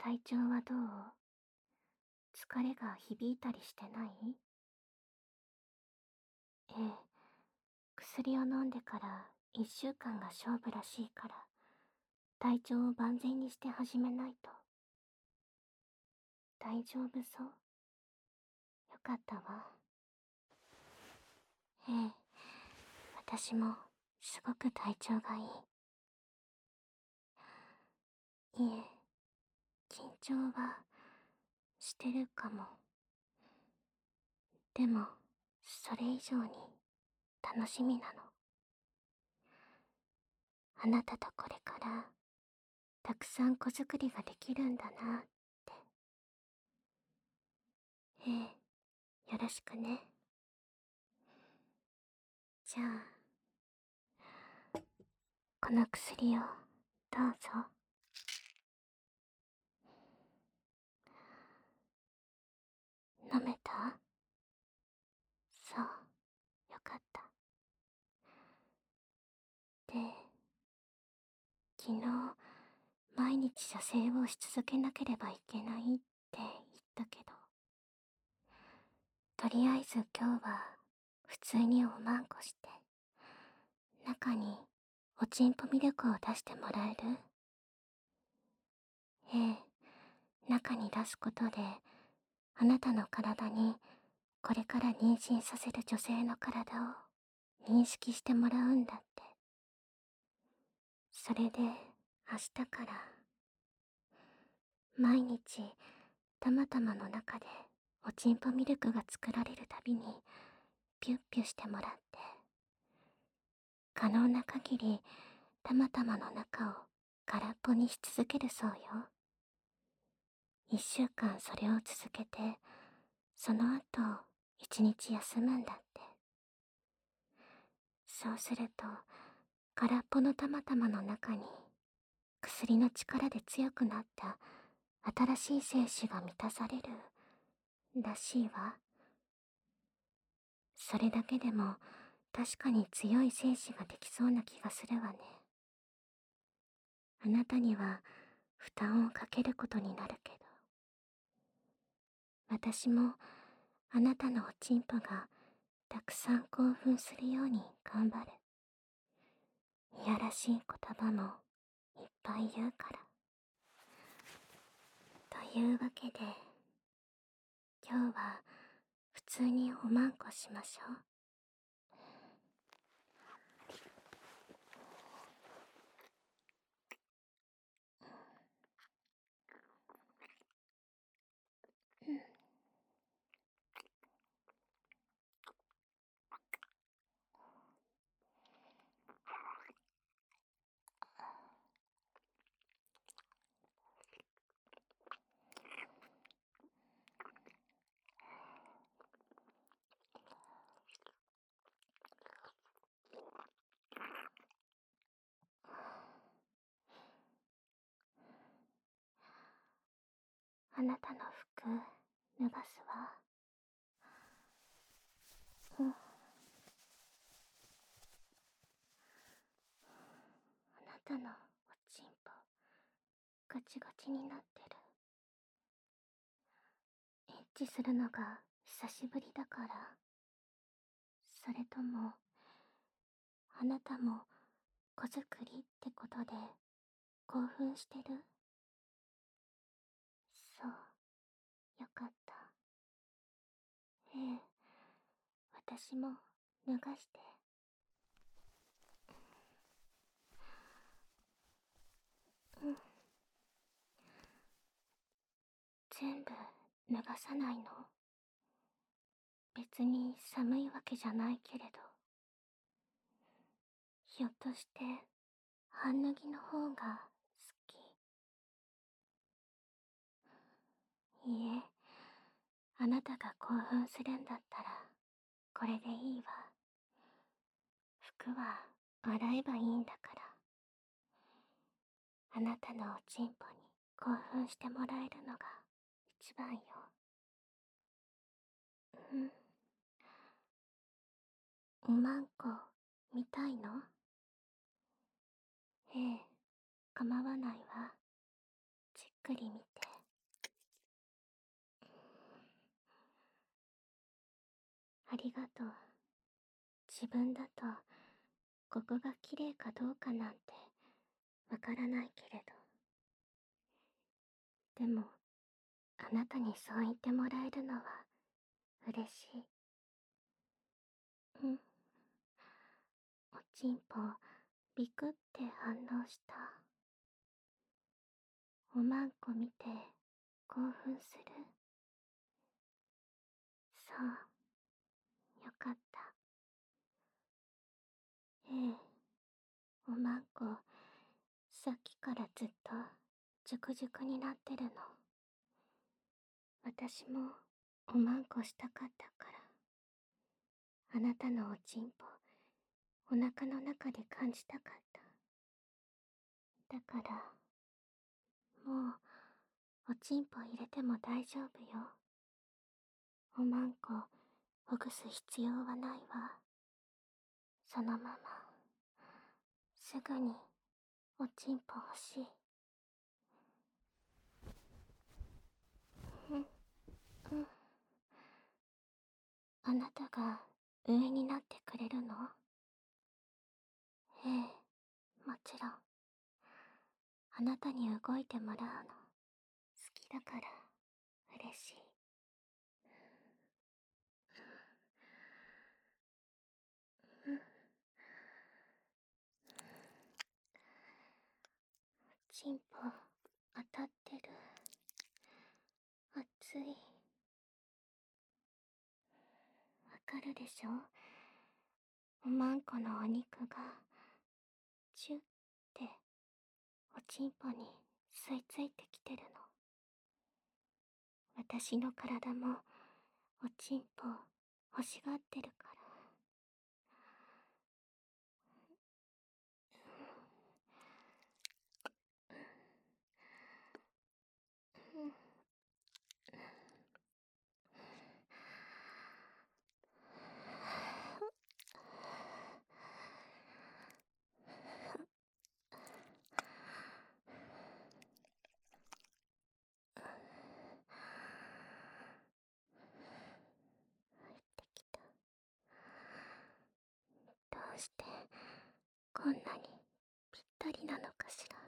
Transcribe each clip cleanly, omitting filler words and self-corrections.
体調はどう？疲れが響いたりしてない？ええ、薬を飲んでから1週間が勝負らしいから、体調を万全にして始めないと。大丈夫そう？よかったわ。ええ、私もすごく体調がいい。いえ、緊張はしてるかも。でも、それ以上に楽しみなの。あなたとこれからたくさん子作りができるんだなって。ええ、よろしくね。じゃあ、この薬をどうぞ。飲めた？そう、よかった。で、昨日、毎日射精をし続けなければいけないって言ったけど、とりあえず今日は普通におまんこして、中におちんぽミルクを出してもらえる？ええ、中に出すことで、あなたの体にこれから妊娠させる女性の体を認識してもらうんだって。それで明日から毎日たまたまの中でおちんぽミルクが作られるたびにピュッピュしてもらって、可能な限りたまたまの中を空っぽにし続けるそうよ。1週間それを続けて、その後1日休むんだって。そうすると空っぽのたまたまの中に薬の力で強くなった新しい精子が満たされるらしいわ。それだけでも確かに強い精子ができそうな気がするわね。あなたには負担をかけることになるけど、私もあなたのおちんぽがたくさん興奮するように頑張る。いやらしい言葉もいっぱい言うから。というわけで、今日は普通におまんこしましょう。あなたの服脱がすわ。うん、あなたのおちんぽガチガチになってる。エッチするのが久しぶりだから？それともあなたも子作りってことで興奮してる？そう、よかった。ええ、私も脱がして。うん、全部脱がさないの？別に寒いわけじゃないけれど。ひょっとして半脱ぎの方が好き？いいえ、あなたが興奮するんだったらこれでいいわ。服は洗えばいいんだから。あなたのおちんぽに興奮してもらえるのが一番よ。うん。おまんこ見たいの？ええ、構わないわ。じっくり見て。 ありがとう。自分だと、ここが綺麗かどうかなんて、わからないけれど。でも、あなたにそう言ってもらえるのは、嬉しい。うん。おちんぽ、ビクって反応した。おまんこ見て、興奮する。そう、よかった。ええ、おまんこ、さっきからずっと、ジュクジュクになってるの。私も、おまんこしたかったから。あなたのおちんぽ、お腹の中で感じたかった。だから、もう、おちんぽ入れても大丈夫よ。おまんこ、ほぐす必要はないわ。そのまま、すぐに、おちんぽ欲しい。うん、うん。あなたが、上になってくれるの？ええ、もちろん。あなたに動いてもらうの、好きだから、嬉しい。うん。チンポ、当たってる。熱い。わかるでしょ？おまんこのお肉が、チュって、おちんぽに吸い付いてきてるの。私の体も、おちんぽ、欲しがってるから。うん。入ってきた。どうして、こんなに、ぴったりなのかしら。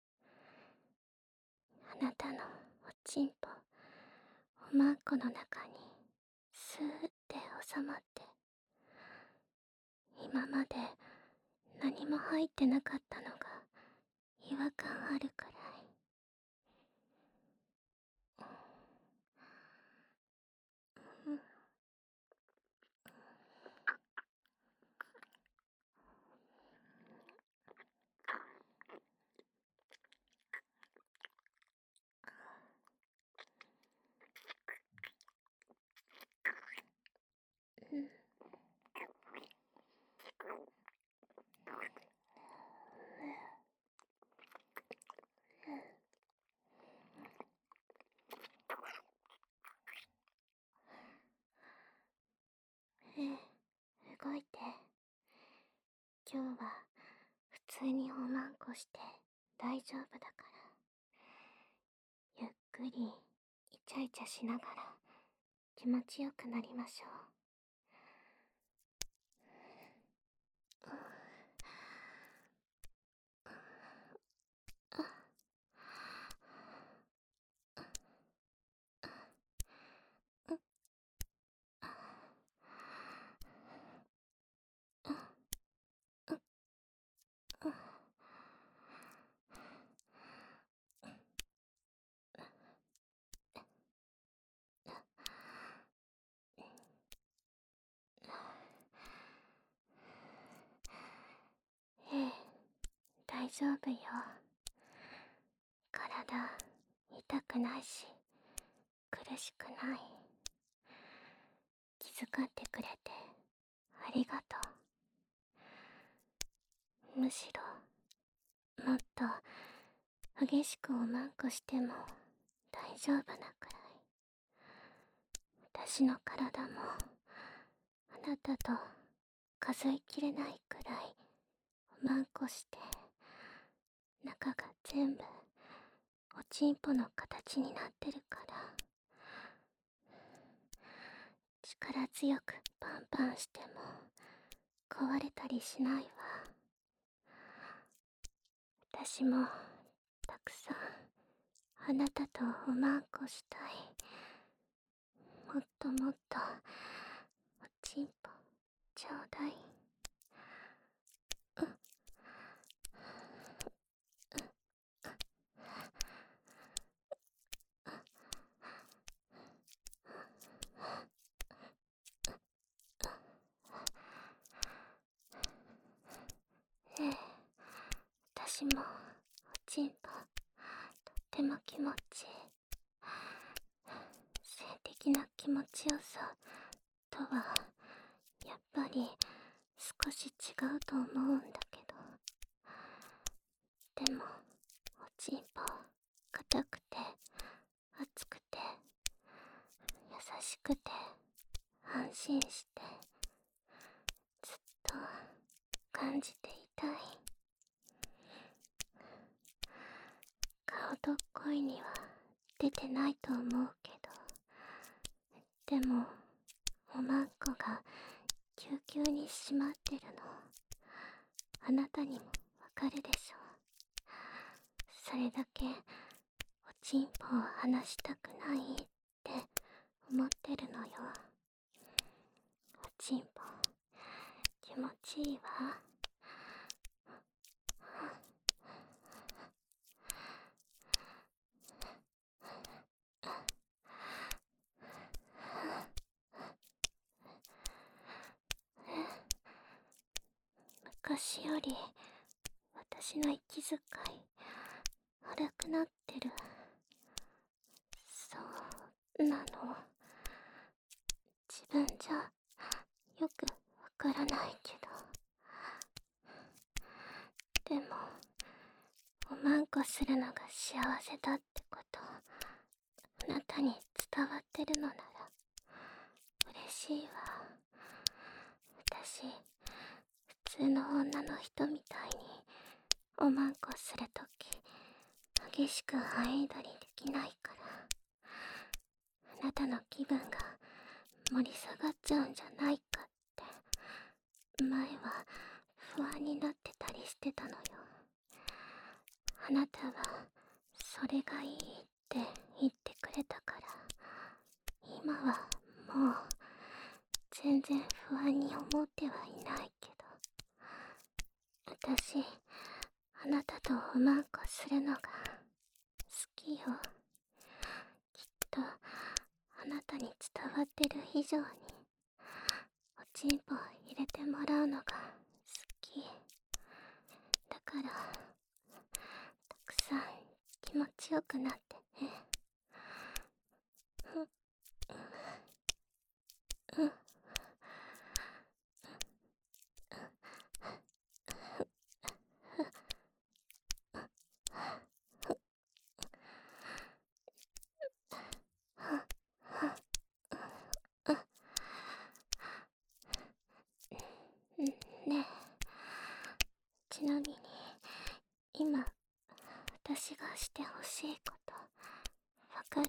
あなたのおちんぽ、おまんこの中にスーって収まって、今まで何も入ってなかったのが違和感あるくらい。うん。うん。ええ、動いて。今日は普通におまんこして大丈夫だから。ゆっくりイチャイチャしながら気持ちよくなりましょう。ええ、大丈夫よ。体痛くないし苦しくない。気遣ってくれてありがとう。むしろもっと激しくおまんこしても大丈夫なくらい。私の体もあなたと数えきれないくらいおまんこして中が全部おちんぽの形になってるから。 力強くパンパンしても壊れたりしないわ。私もたくさんあなたとおまんこしたい。もっともっとおちんぽちょうだい。ええ、私もおちんぽとっても気持ちいい。性的な気持ちよさとはやっぱり少し違うと思うんだけど、でもおちんぽ硬くて熱くて優しくて安心してずっと感じていたい。顔と声には出てないと思うけど、でもおまんこがぎゅうぎゅうに締まってるのあなたにもわかるでしょう。それだけおちんぽを離したくないって思ってるのよ。おちんぽ気持ちいいわ。昔より私の息遣い荒くなってる。そうなの。自分じゃよくわからないけど、でもおまんこするのが幸せだってことあなたに伝わってるのなら嬉しいわ。私普通の女の人みたいにおまんこするとき激しくハイドリできないから、あなたの気分が盛り下がっちゃうんじゃないかって前は不安になってたりしてたのよ。あなたはそれがいいって言ってくれたから、今はもう全然不安に思ってはいないけど、私あなたとおまんこするのが好きよ。きっとあなたに伝わってる以上におちんぽ入れてもらうのが好きだから、たくさん気持ちよくなってね。ねえ、ちなみに今私がしてほしいことわかる？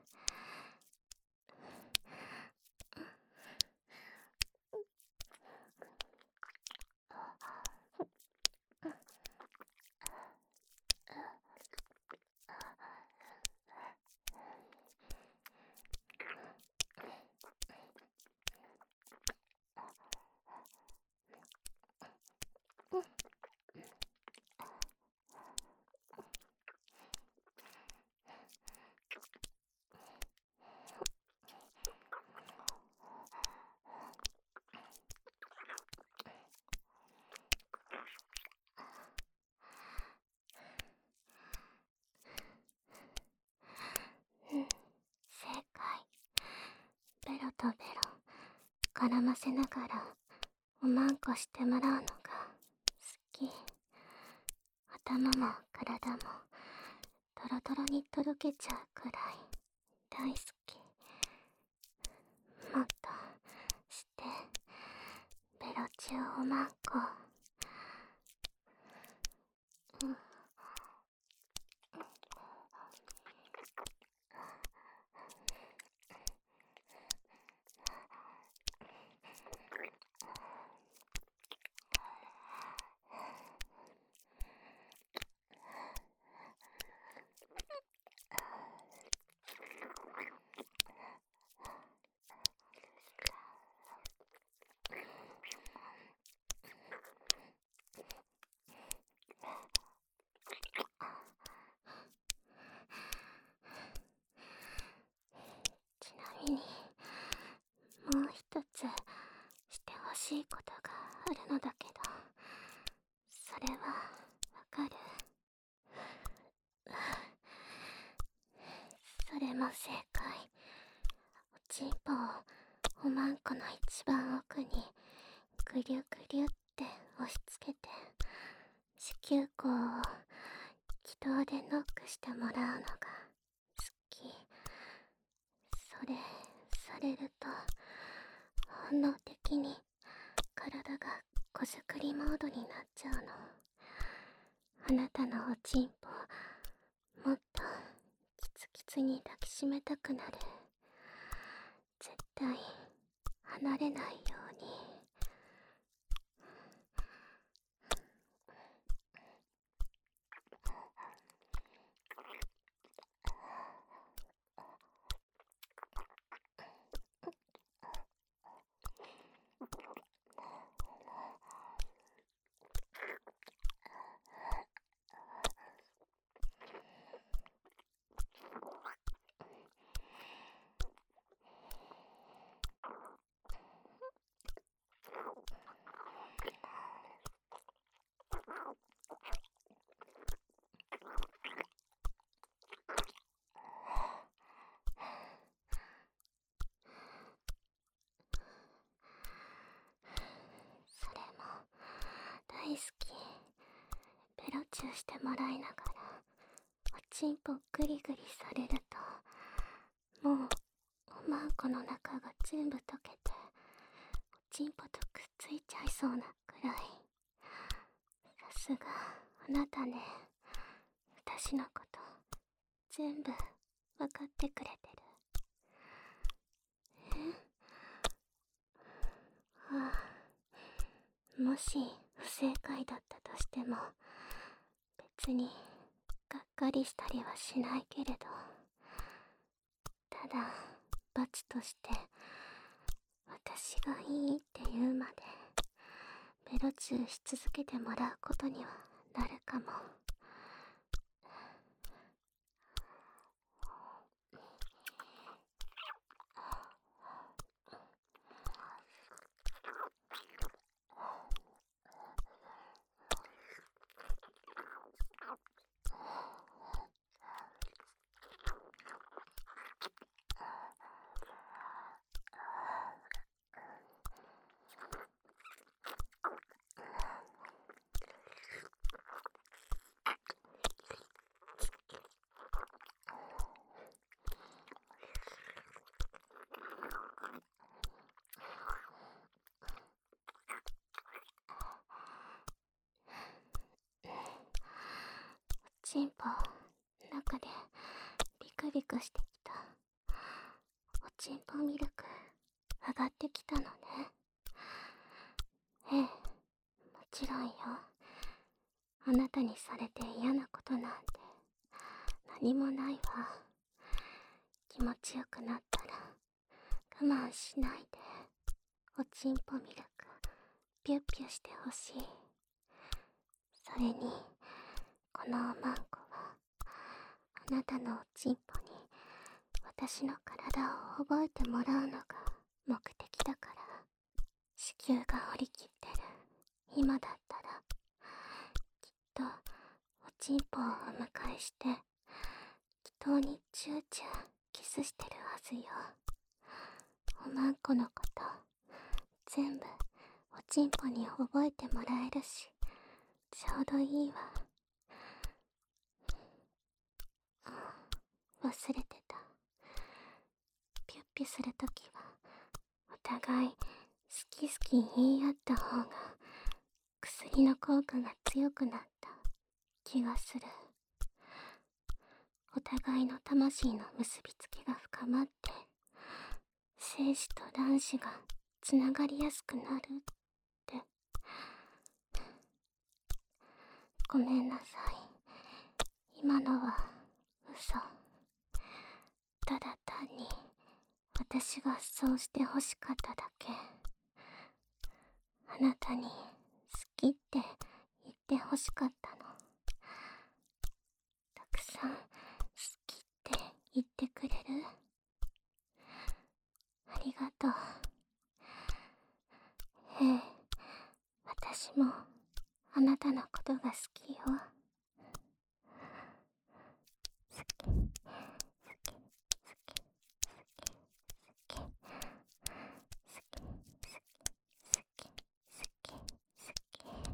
正解。ベロとベロ絡ませながらおまんこしてもらうのが好き。頭も体もトロトロにとろけちゃうくらい大好き。もっとしてベロ中おまんこ。 君にもう一つしてほしいことがあるのだけど、それはわかる？それも正解。おちんぽをおまんこの一番奥にぐりゅぐりゅって押し付けて、子宮口を気道でノックしてもらうのが好き。それされると本能的に体が子作りモードになっちゃうの。あなたのおちんぽをもっとキツキツに抱きしめたくなる。絶対離れないように。それも大好き。ベロチューしてもらいながらおちんぽグリグリされると、もうおまんこの中が全部溶けておちんぽとくっついちゃいそうなくらい。さすがあなたね。私のこと全部わかってくれてる。ああ、もし不正解だったとしても別にがっかりしたりはしないけれど、ただ罰として私がいいって言うまでベロチューし続けてもらうことにはなるかも。チンポ中でビクビクしてきた。おちんぽミルク上がってきたのね。ええ、もちろんよ。あなたにされて嫌なことなんて何もないわ。気持ちよくなったら我慢しないでおちんぽミルクピュッピュしてほしい。それにこのおまんこはあなたのおちんぽに私の体を覚えてもらうのが目的だから。子宮が折りきってる今だったらきっとおちんぽをお迎えして気筒にチューチューキスしてるはずよ。おまんこのこと全部おちんぽに覚えてもらえるしちょうどいいわ。忘れてた。ピュッピュするときはお互い好き好き言い合った方が薬の効果が強くなった気がする。お互いの魂の結びつきが深まって精子と卵子がつながりやすくなるって。ごめんなさい。今のは嘘。ただ単に私がそうして欲しかっただけ。あなたに好きって言って欲しかったの。たくさん好きって言ってくれる？ あなたのことが好きよ。好き好き好き好き好き好き好き好き。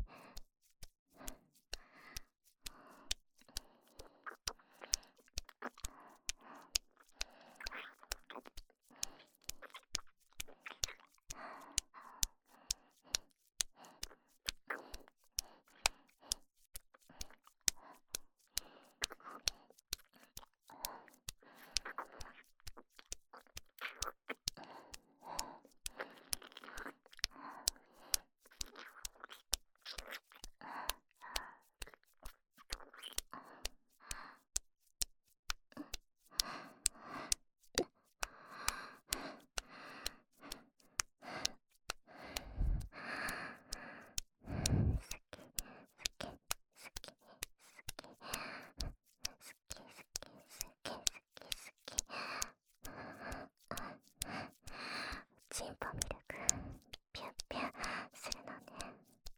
チンポミルクピュッピュッするのね。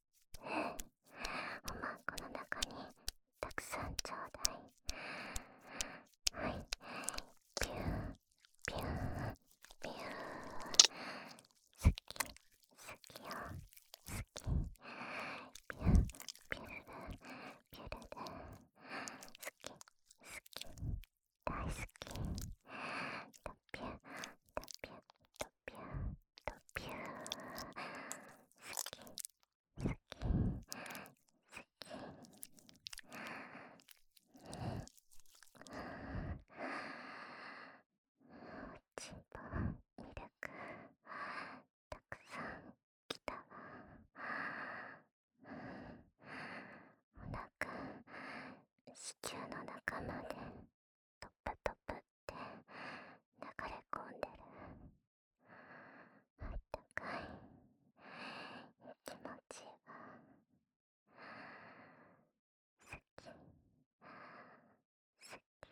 おまんこの中にたくさんちょうだい。はい、ピューピューピュー。好き好きよ、好き。ピューピュルルピュルル。好き好き大好き。ドピュドピュドピュドピュ。好き好き好き。チンポミルクたくさんきたわ。おなか子宮の中までトップトップって流れ込んでる。あったかい気持ちが好き好き。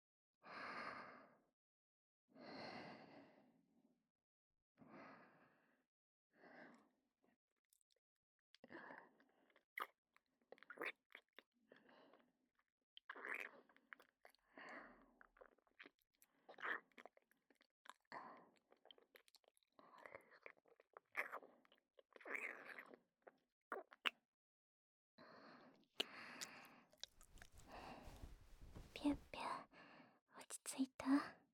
ピュッピュ落ち着いた？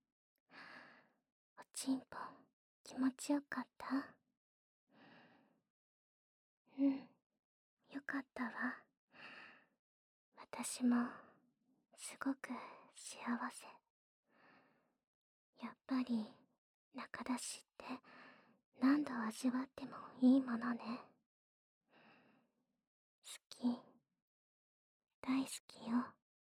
おちんぽ気持ちよかった？うん、よかったわ。私もすごく幸せ。やっぱり仲出しって何度味わってもいいものね。好き大好きよ。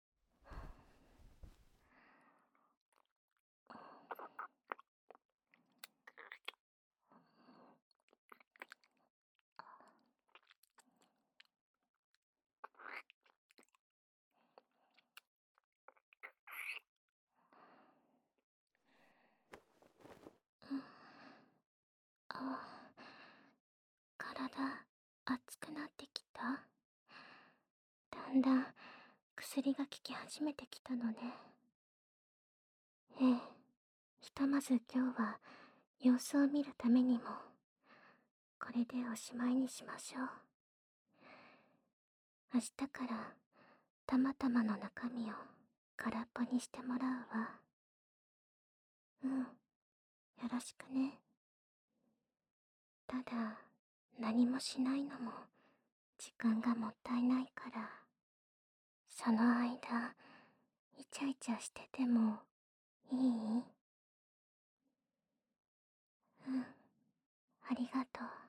あ、体熱くなってきた？だんだん薬が効き始めてきたのね。ええ、ひとまず今日は様子を見るためにもこれでおしまいにしましょう。明日からたまたまの中身を空っぽにしてもらうわ。うん、よろしくね。ただ何もしないのも時間がもったいないから、その間イチャイチャしててもいい？うん、ありがとう。